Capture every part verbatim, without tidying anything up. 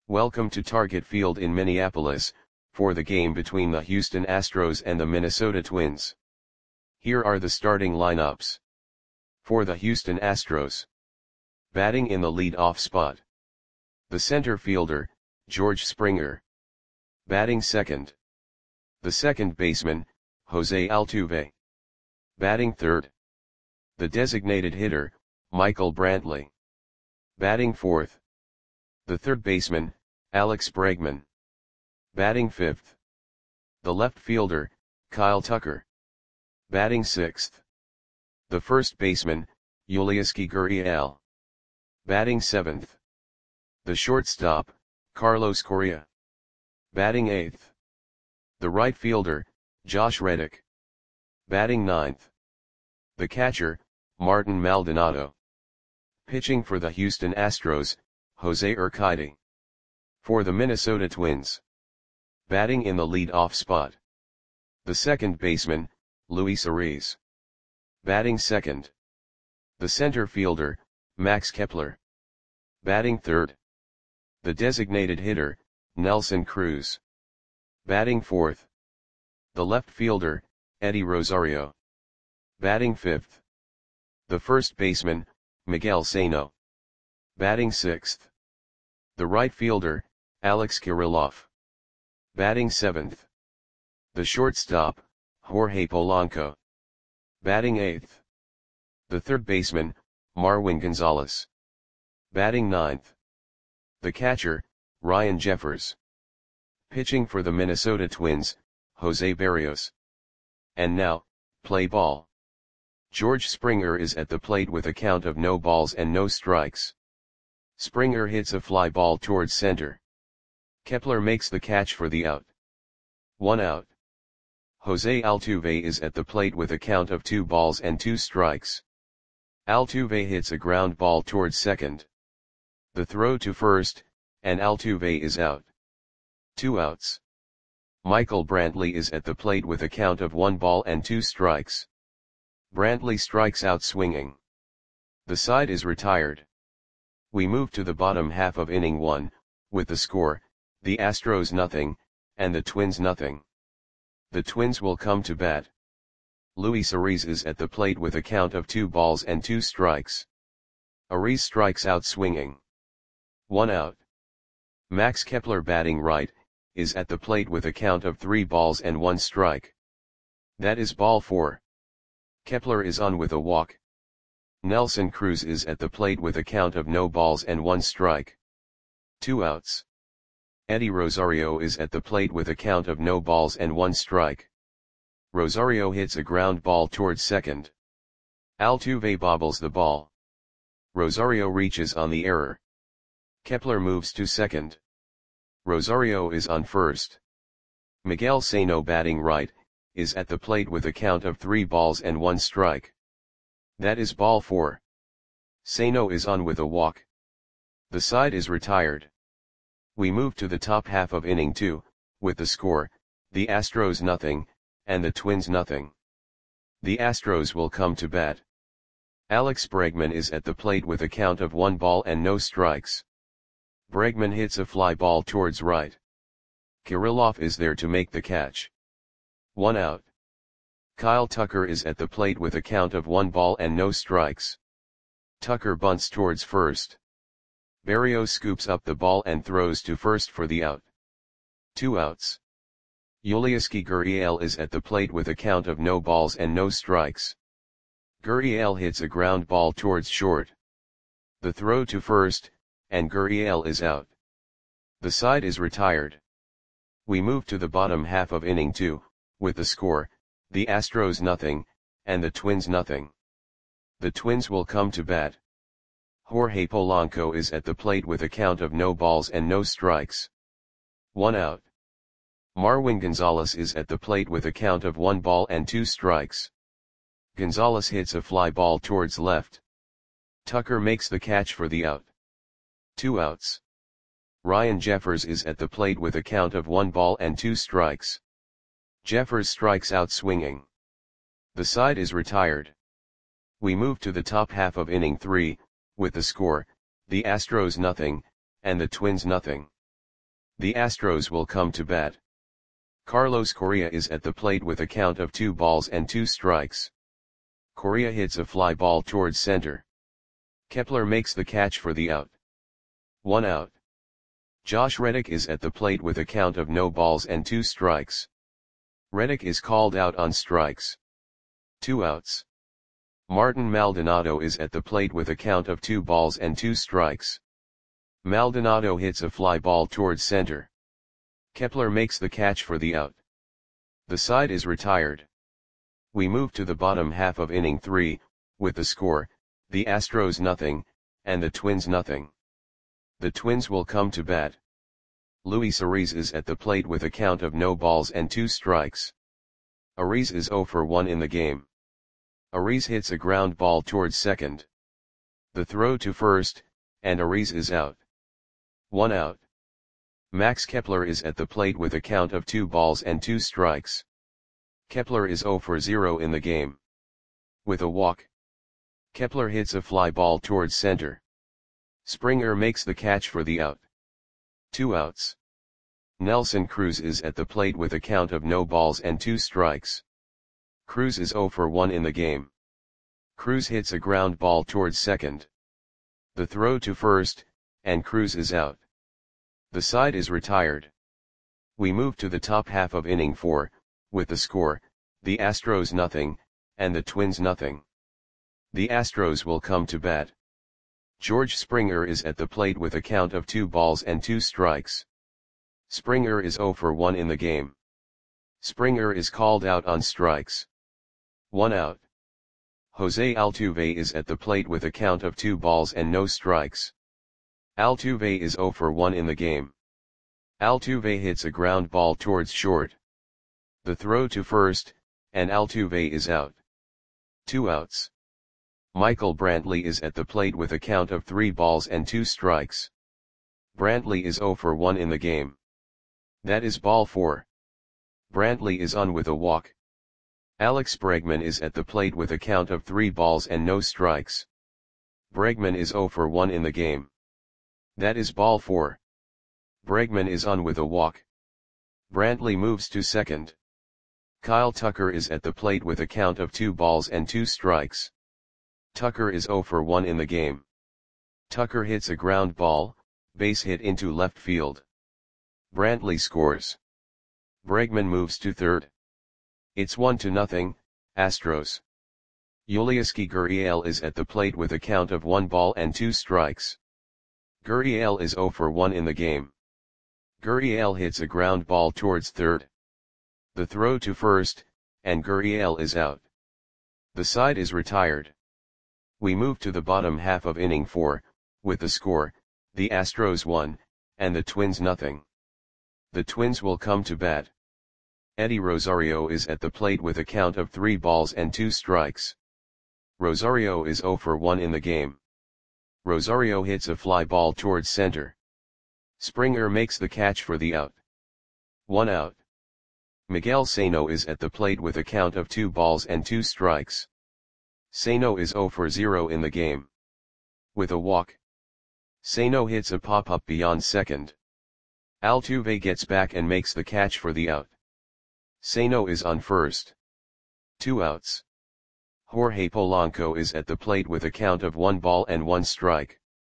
Welcome to Target Field in Minneapolis, for the game between the Houston Astros and the Minnesota Twins. Here are the starting lineups. For the Houston Astros. Batting in the lead-off spot. The center fielder, George Springer. Batting second. The second baseman, Jose Altuve. Batting third. The designated hitter, Michael Brantley. Batting fourth. The third baseman, Alex Bregman. Batting fifth. The left fielder, Kyle Tucker. Batting sixth. The first baseman, Yulieski Gurriel. Batting seventh. The shortstop, Carlos Correa. Batting eighth. The right fielder, Josh Reddick. Batting ninth. The catcher, Martin Maldonado. Pitching for the Houston Astros, Jose Urquidy. For the Minnesota Twins. Batting in the lead-off spot. The second baseman, Luis Ariz. Batting second. The center fielder, Max Kepler. Batting third. The designated hitter, Nelson Cruz. Batting fourth. The left fielder, Eddie Rosario. Batting fifth. The first baseman, Miguel Sano. Batting sixth. The right fielder, Alex Kirilloff. Batting seventh. The shortstop, Jorge Polanco. Batting eighth. The third baseman, Marwin Gonzalez. Batting ninth. The catcher, Ryan Jeffers. Pitching for the Minnesota Twins, Jose Berrios. And now, play ball. George Springer is at the plate with a count of no balls and no strikes. Springer hits a fly ball towards center. Kepler makes the catch for the out. One out. Jose Altuve is at the plate with a count of two balls and two strikes. Altuve hits a ground ball towards second. The throw to first, and Altuve is out. Two outs. Michael Brantley is at the plate with a count of one ball and two strikes. Brantley strikes out swinging. The side is retired. We move to the bottom half of inning one, with the score, the Astros nothing, and the Twins nothing. The Twins will come to bat. Luis Ariz is at the plate with a count of two balls and two strikes. Ariz strikes out swinging. One out. Max Kepler batting right, is at the plate with a count of three balls and one strike. That is ball four. Kepler is on with a walk. Nelson Cruz is at the plate with a count of no balls and one strike. Two outs. Eddie Rosario is at the plate with a count of no balls and one strike. Rosario hits a ground ball towards second. Altuve bobbles the ball. Rosario reaches on the error. Kepler moves to second. Rosario is on first. Miguel Sano batting right, is at the plate with a count of three balls and one strike. That is ball four. Sano is on with a walk. The side is retired. We move to the top half of inning two, with the score, the Astros nothing, and the Twins nothing. The Astros will come to bat. Alex Bregman is at the plate with a count of one ball and no strikes. Bregman hits a fly ball towards right. Kirilloff is there to make the catch. One out. Kyle Tucker is at the plate with a count of one ball and no strikes. Tucker bunts towards first. Berrios scoops up the ball and throws to first for the out. Two outs. Yulieski Gurriel is at the plate with a count of no balls and no strikes. Gurriel hits a ground ball towards short. The throw to first, and Gurriel is out. The side is retired. We move to the bottom half of inning two, with the score, the Astros nothing, and the Twins nothing. The Twins will come to bat. Jorge Polanco is at the plate with a count of no balls and no strikes. One out. Marwin Gonzalez is at the plate with a count of one ball and two strikes. Gonzalez hits a fly ball towards left. Tucker makes the catch for the out. Two outs. Ryan Jeffers is at the plate with a count of one ball and two strikes. Jeffers strikes out swinging. The side is retired. We move to the top half of inning three, with the score, the Astros nothing, and the Twins nothing. The Astros will come to bat. Carlos Correa is at the plate with a count of two balls and two strikes. Correa hits a fly ball towards center. Kepler makes the catch for the out. One out. Josh Reddick is at the plate with a count of no balls and two strikes. Reddick is called out on strikes. Two outs. Martin Maldonado is at the plate with a count of two balls and two strikes. Maldonado hits a fly ball towards center. Kepler makes the catch for the out. The side is retired. We move to the bottom half of inning three, with the score, the Astros nothing, and the Twins nothing. The Twins will come to bat. Luis Ariz is at the plate with a count of no balls and two strikes. Ariz is zero for one in the game. Ariz hits a ground ball towards second. The throw to first, and Ariz is out. One out. Max Kepler is at the plate with a count of two balls and two strikes. Kepler is zero for zero in the game. With a walk. Kepler hits a fly ball towards center. Springer makes the catch for the out. Two outs. Nelson Cruz is at the plate with a count of no balls and two strikes. Cruz is zero for one in the game. Cruz hits a ground ball towards second. The throw to first, and Cruz is out. The side is retired. We move to the top half of inning four, with the score, the Astros nothing, and the Twins nothing. The Astros will come to bat. George Springer is at the plate with a count of two balls and two strikes. Springer is zero for one in the game. Springer is called out on strikes. One out. Jose Altuve is at the plate with a count of two balls and no strikes. Altuve is zero for one in the game. Altuve hits a ground ball towards short. The throw to first, and Altuve is out. Two outs. Michael Brantley is at the plate with a count of three balls and two strikes. Brantley is zero for one in the game. That is ball four. Brantley is on with a walk. Alex Bregman is at the plate with a count of three balls and no strikes. Bregman is zero for one in the game. That is ball four. Bregman is on with a walk. Brantley moves to second. Kyle Tucker is at the plate with a count of two balls and two strikes. Tucker is zero for one in the game. Tucker hits a ground ball, base hit into left field. Brantley scores. Bregman moves to third. It's one to nothing, Astros. Yulieski Gurriel is at the plate with a count of one ball and two strikes. Gurriel is zero for one in the game. Gurriel hits a ground ball towards third. The throw to first, and Gurriel is out. The side is retired. We move to the bottom half of inning four, with the score, the Astros one, and the Twins nothing. The Twins will come to bat. Eddie Rosario is at the plate with a count of three balls and two strikes. Rosario is zero for one in the game. Rosario hits a fly ball towards center. Springer makes the catch for the out. One out. Miguel Sano is at the plate with a count of two balls and two strikes. Sano is zero for zero in the game. With a walk. Sano hits a pop-up beyond second. Altuve gets back and makes the catch for the out. Sano is on first. Two outs. Jorge Polanco is at the plate with a count of one ball and one strike.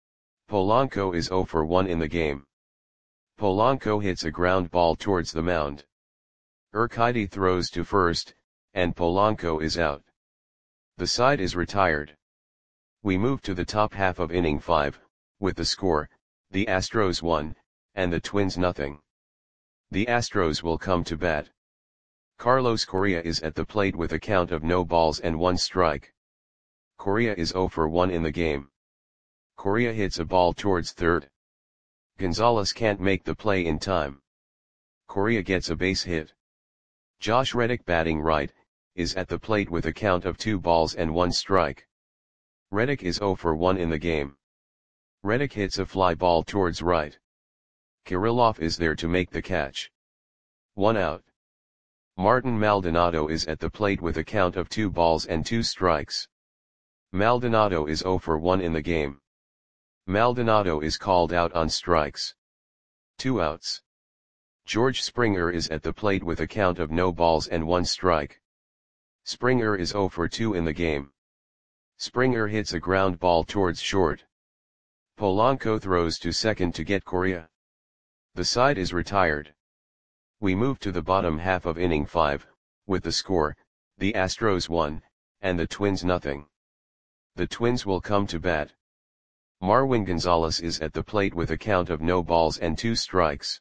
Polanco is zero for one in the game. Polanco hits a ground ball towards the mound. Urquidy throws to first, and Polanco is out. The side is retired. We move to the top half of inning five, with the score, the Astros one, and the Twins nothing. The Astros will come to bat. Carlos Correa is at the plate with a count of no balls and one strike. Correa is zero for one in the game. Correa hits a ball towards third. Gonzalez can't make the play in time. Correa gets a base hit. Josh Reddick, batting right, is at the plate with a count of two balls and one strike. Reddick is zero for one in the game. Reddick hits a fly ball towards right. Kirilloff is there to make the catch. One out. Martin Maldonado is at the plate with a count of two balls and two strikes. Maldonado is zero for one in the game. Maldonado is called out on strikes. Two outs. George Springer is at the plate with a count of no balls and one strike. Springer is oh for two in the game. Springer hits a ground ball towards short. Polanco throws to second to get Correa. The side is retired. We move to the bottom half of inning five, with the score, the Astros one, and the Twins nothing. The Twins will come to bat. Marwin Gonzalez is at the plate with a count of no balls and two strikes.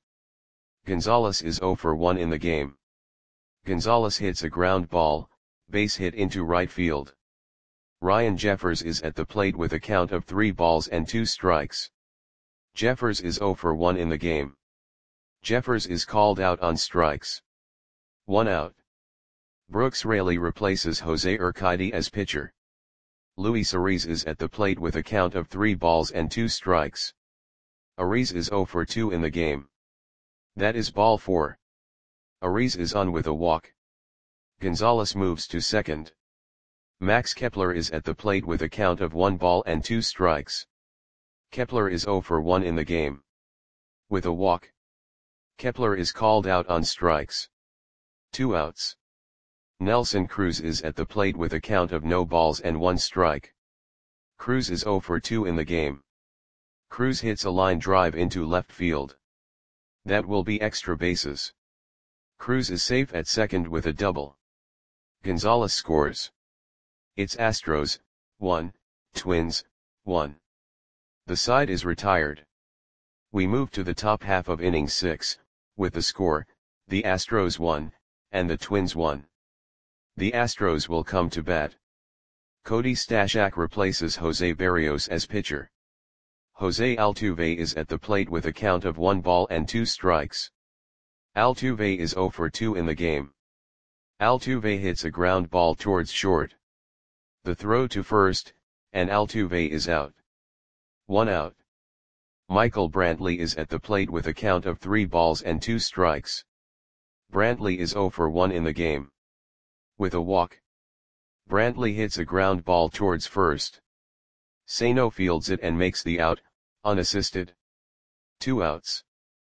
Gonzalez is oh for one in the game. Gonzalez hits a ground ball, base hit into right field. Ryan Jeffers is at the plate with a count of three balls and two strikes. Jeffers is oh for one in the game. Jeffers is called out on strikes. One out. Brooks Raley replaces Jose Urquidy as pitcher. Luis Ariz is at the plate with a count of three balls and two strikes. Ariz is oh for two in the game. That is ball four. Ariz is on with a walk. Gonzalez moves to second. Max Kepler is at the plate with a count of one ball and two strikes. Kepler is oh for one in the game. With a walk. Kepler is called out on strikes. Two outs. Nelson Cruz is at the plate with a count of no balls and one strike. Cruz is oh for two in the game. Cruz hits a line drive into left field. That will be extra bases. Cruz is safe at second with a double. Gonzalez scores. It's Astros, one, Twins, one. The side is retired. We move to the top half of inning six, with the score, the Astros one, and the Twins one. The Astros will come to bat. Cody Stashak replaces Jose Berrios as pitcher. Jose Altuve is at the plate with a count of one ball and two strikes. Altuve is oh for two in the game. Altuve hits a ground ball towards short. The throw to first, and Altuve is out. One out. Michael Brantley is at the plate with a count of three balls and two strikes. Brantley is oh for one in the game. With a walk. Brantley hits a ground ball towards first. Sano fields it and makes the out, unassisted. Two outs.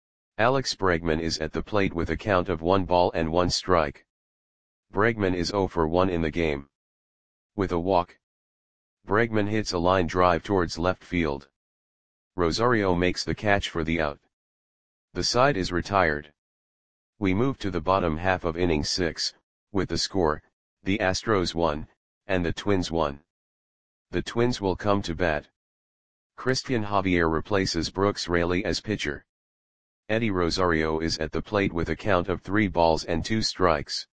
Alex Bregman is at the plate with a count of one ball and one strike. Bregman is oh for one in the game. With a walk. Bregman hits a line drive towards left field. Rosario makes the catch for the out. The side is retired. We move to the bottom half of inning six, with the score, the Astros one, and the Twins one. The Twins will come to bat. Christian Javier replaces Brooks Raley as pitcher. Eddie Rosario is at the plate with a count of three balls and two strikes.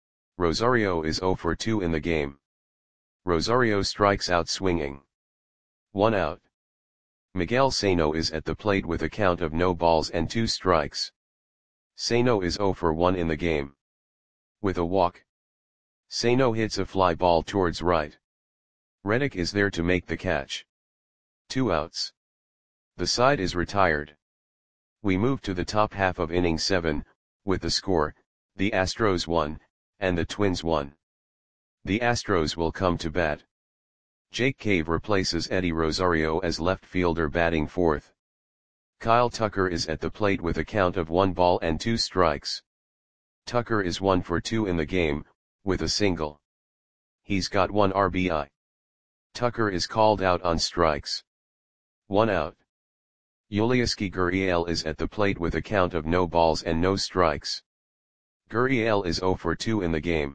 Rosario is oh for two in the game. Rosario strikes out swinging. One out. Miguel Sano is at the plate with a count of no balls and two strikes. Sano is oh for one in the game. With a walk. Sano hits a fly ball towards right. Reddick is there to make the catch. Two outs. The side is retired. We move to the top half of inning seven, with the score, the Astros one, and the Twins one. The Astros will come to bat. Jake Cave replaces Eddie Rosario as left fielder batting fourth. Kyle Tucker is at the plate with a count of one ball and two strikes. Tucker is one for two in the game, with a single. He's got one R B I. Tucker is called out on strikes. One out. Yulieski Gurriel is at the plate with a count of no balls and no strikes. Gurriel is oh for two in the game.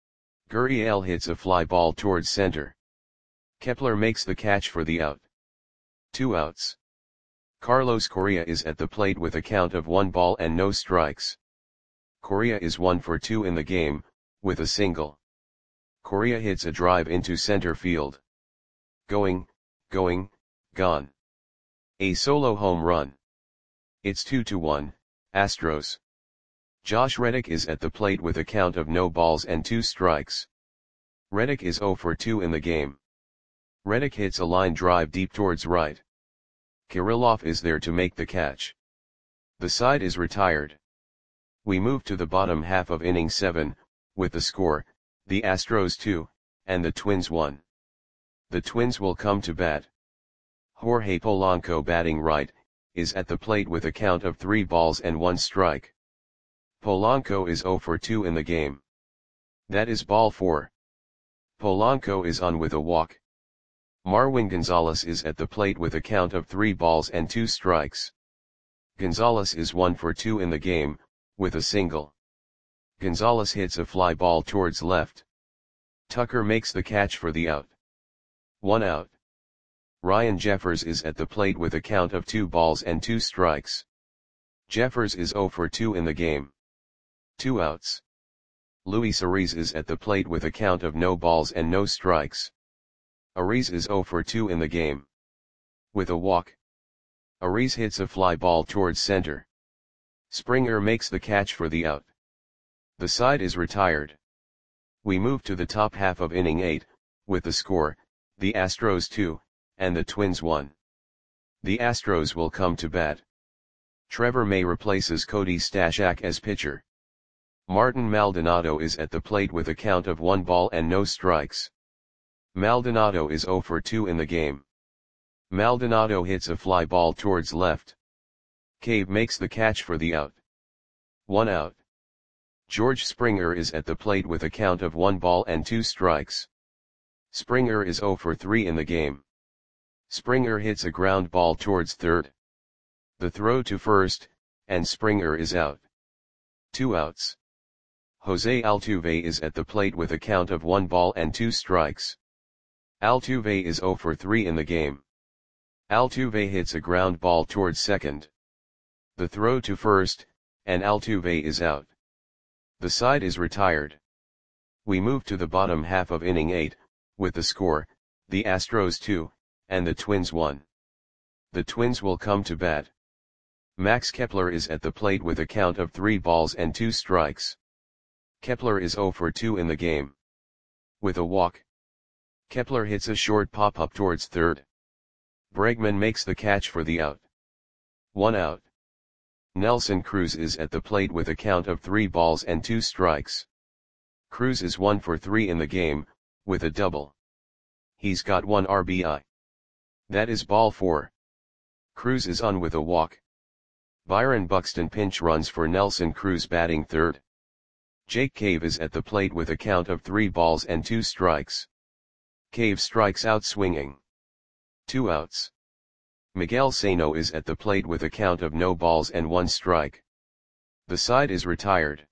Gurriel hits a fly ball towards center. Kepler makes the catch for the out. Two outs. Carlos Correa is at the plate with a count of one ball and no strikes. Correa is one for two in the game, with a single. Correa hits a drive into center field. Going, going, gone. A solo home run. It's two to one, Astros. Josh Reddick is at the plate with a count of no balls and two strikes. Reddick is oh for two in the game. Reddick hits a line drive deep towards right. Kirilloff is there to make the catch. The side is retired. We move to the bottom half of inning seven, with the score, the Astros two, and the Twins one. The Twins will come to bat. Jorge Polanco batting right, is at the plate with a count of three balls and one strike. Polanco is zero for two in the game. That is ball four. Polanco is on with a walk. Marwin Gonzalez is at the plate with a count of three balls and two strikes. Gonzalez is one for two in the game, with a single. Gonzalez hits a fly ball towards left. Tucker makes the catch for the out. One out. Ryan Jeffers is at the plate with a count of two balls and two strikes. Jeffers is zero for two in the game. Two outs. Luis Ariz is at the plate with a count of no balls and no strikes. Ariz is zero for two in the game. With a walk. Ariz hits a fly ball towards center. Springer makes the catch for the out. The side is retired. We move to the top half of inning eight, with the score, the Astros two, and the Twins one. The Astros will come to bat. Trevor May replaces Cody Stashak as pitcher. Martin Maldonado is at the plate with a count of one ball and no strikes. Maldonado is zero for two in the game. Maldonado hits a fly ball towards left. Cave makes the catch for the out. One out. George Springer is at the plate with a count of one ball and two strikes. Springer is zero for three in the game. Springer hits a ground ball towards third. The throw to first, and Springer is out. Two outs. Jose Altuve is at the plate with a count of one ball and two strikes. Altuve is zero for three in the game. Altuve hits a ground ball towards second. The throw to first, and Altuve is out. The side is retired. We move to the bottom half of inning eight, with the score, the Astros two, and the Twins one. The Twins will come to bat. Max Kepler is at the plate with a count of three balls and two strikes. Kepler is zero for two in the game. With a walk. Kepler hits a short pop-up towards third. Bregman makes the catch for the out. One out. Nelson Cruz is at the plate with a count of three balls and two strikes. Cruz is one for three in the game, with a double. He's got one R B I. That is ball four. Cruz is on with a walk. Byron Buxton pinch runs for Nelson Cruz batting third. Jake Cave is at the plate with a count of three balls and two strikes. Cave strikes out swinging. Two outs. Miguel Sano is at the plate with a count of no balls and one strike. The side is retired.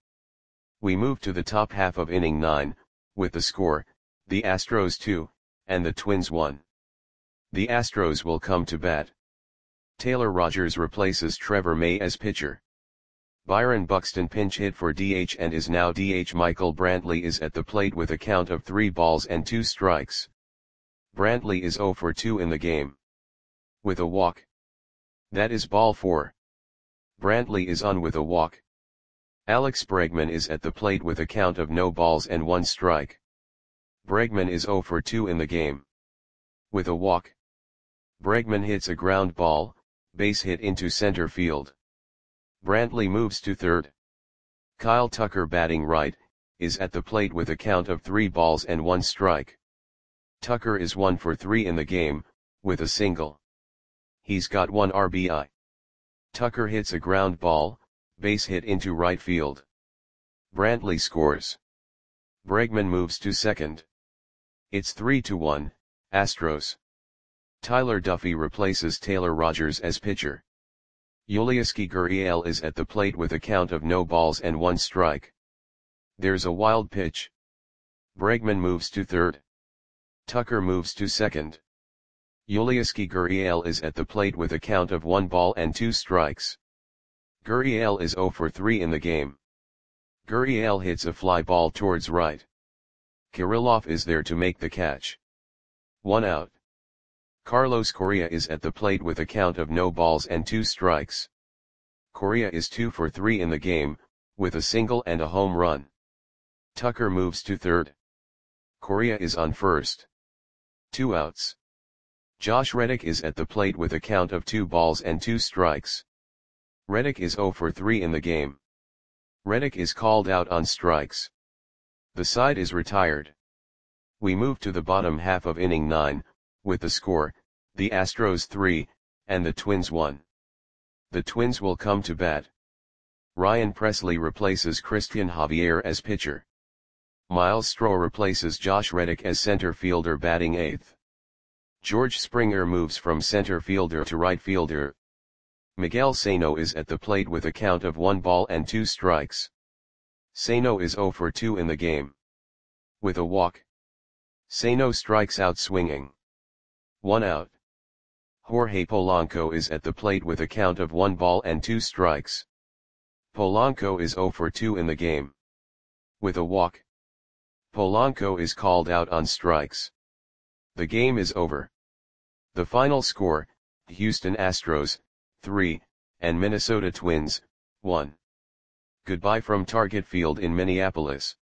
We move to the top half of inning nine, with the score, the Astros two, and the Twins one. The Astros will come to bat. Taylor Rogers replaces Trevor May as pitcher. Byron Buxton pinch hit for D H and is now D H. Michael Brantley is at the plate with a count of three balls and two strikes. Brantley is zero for two in the game. With a walk. That is ball four. Brantley is on with a walk. Alex Bregman is at the plate with a count of no balls and one strike. Bregman is zero for two in the game. With a walk. Bregman hits a ground ball, base hit into center field. Brantley moves to third. Kyle Tucker batting right, is at the plate with a count of three balls and one strike. Tucker is one for three in the game, with a single. He's got one R B I. Tucker hits a ground ball, base hit into right field. Brantley scores. Bregman moves to second. It's three to one, Astros. Tyler Duffy replaces Taylor Rogers as pitcher. Yulieski Gurriel is at the plate with a count of no balls and one strike. There's a wild pitch. Bregman moves to third. Tucker moves to second. Yulieski Gurriel is at the plate with a count of one ball and two strikes. Gurriel is zero for three in the game. Gurriel hits a fly ball towards right. Kirilloff is there to make the catch. One out. Carlos Correa is at the plate with a count of no balls and two strikes. Correa is two for three in the game, with a single and a home run. Tucker moves to third. Correa is on first. Two outs. Josh Reddick is at the plate with a count of two balls and two strikes. Reddick is zero for three in the game. Reddick is called out on strikes. The side is retired. We move to the bottom half of inning nine, with the score, the Astros three, and the Twins one. The Twins will come to bat. Ryan Presley replaces Christian Javier as pitcher. Miles Straw replaces Josh Reddick as center fielder batting eighth. George Springer moves from center fielder to right fielder. Miguel Sano is at the plate with a count of one ball and two strikes. Sano is zero for two in the game. With a walk. Sano strikes out swinging. One out. Jorge Polanco is at the plate with a count of one ball and two strikes. Polanco is zero for two in the game. With a walk. Polanco is called out on strikes. The game is over. The final score, Houston Astros, three, and Minnesota Twins, one. Goodbye from Target Field in Minneapolis.